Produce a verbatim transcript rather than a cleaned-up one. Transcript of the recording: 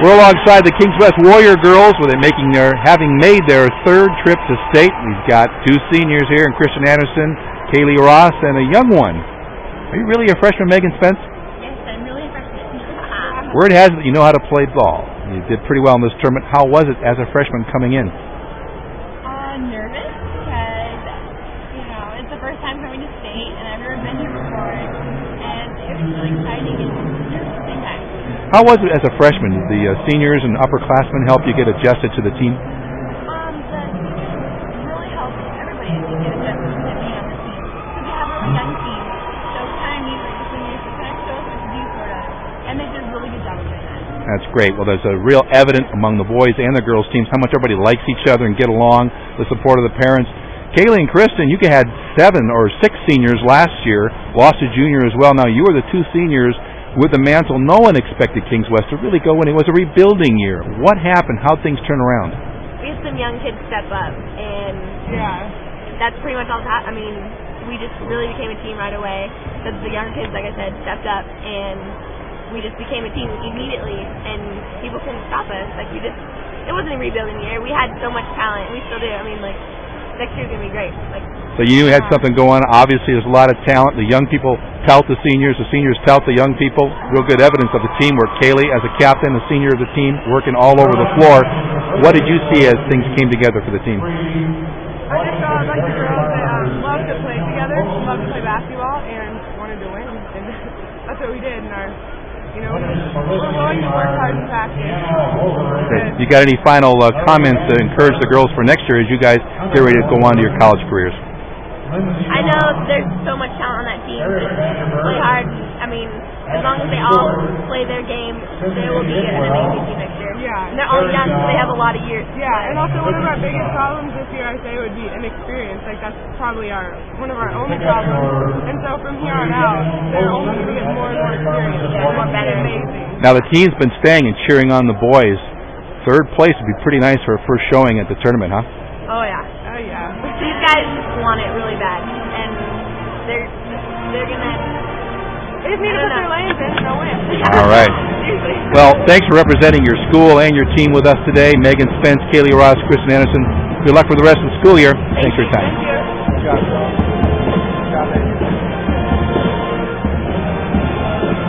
We're alongside the Kings West Warrior girls with it making their, having made their third trip to state. We've got two seniors here, and Kristen Anderson, Kaylee Ross, and a young one. Are you really a freshman, Megan Spence? Yes, I'm really a freshman. Word has it that you know how to play ball. You did pretty well in this tournament. How was it as a freshman coming in? Uh, nervous, because, you know, it's the first time coming to state, and I've never been here before, and it was really exciting and nervous at the same time. How was it as a freshman? Did the uh, seniors and upperclassmen help you get adjusted to the team? Um, the seniors really helped everybody to get adjusted to being on the team. We have a really young team, so it's kind of neat for the seniors to kind of show us what to do, sort of, and they did a really good job of doing that. That's great. Well, there's a real evident among the boys and the girls teams how much everybody likes each other and get along, the support of the parents. Kaylee and Kristen, you had seven or six seniors last year, lost a junior as well. Now you are the two seniors with the mantle. No one expected Kings West to really go in. It was a rebuilding year. What happened? How'd things turn around? We had some young kids step up, and yeah, that's pretty much all that happened. I mean, we just really became a team right away. The, the young kids, like I said, stepped up, and we just became a team immediately, and people couldn't stop us. Like, we just, it wasn't a rebuilding year. We had so much talent. We still do. I mean, like, next year's going to be great. Like, so you knew you had something going on. Obviously, there's a lot of talent. The young people tout the seniors. The seniors tout the young people. Real good evidence of the teamwork. Kaylee, as a captain, a senior of the team, working all over the floor. What did you see as things came together for the team? I just saw a bunch of girls that um, love to play together, love to play basketball, and wanted to win. And that's what we did. And our, you know, we're willing to work hard and practice. Great. You got any final uh, comments to encourage the girls for next year as you guys get ready to go on to your college careers? I know there's so much talent on that team. Just play hard. I mean, as long as they all play their game, they will be an amazing team next year. Yeah. And they're all young, so they have a lot of years. Yeah, and also one of our biggest problems this year, I say, would be inexperience. Like, that's probably our one of our only problems. And so from here on out, they're only going to get more and more experience. Yeah, more better. Amazing. Now, the team's been staying and cheering on the boys. Third place would be pretty nice for a first showing at the tournament, huh? Oh, yeah. Oh, yeah. These guys want it really bad, and they're they're gonna. They just need to put their lanes in and they'll win. All right. Well, thanks for representing your school and your team with us today. Megan Spence, Kaylee Ross, Kristen Anderson. Good luck for the rest of the school year. Thanks for your time. Thank you. Good job,